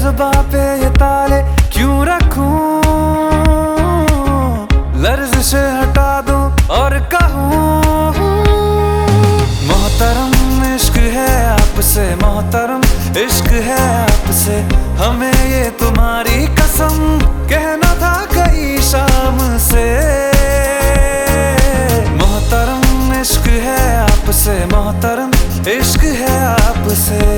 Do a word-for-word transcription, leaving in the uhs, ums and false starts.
जुबा पे ये ताले क्यों रखूं, लर्ज़ से हटा दूं और कहूं मोहतरम इश्क है आपसे, मोहतरम इश्क है आपसे, हमें ये तुम्हारी कसम कहना था कई शाम से। मोहतरम इश्क है आपसे, मोहतरम इश्क है आपसे।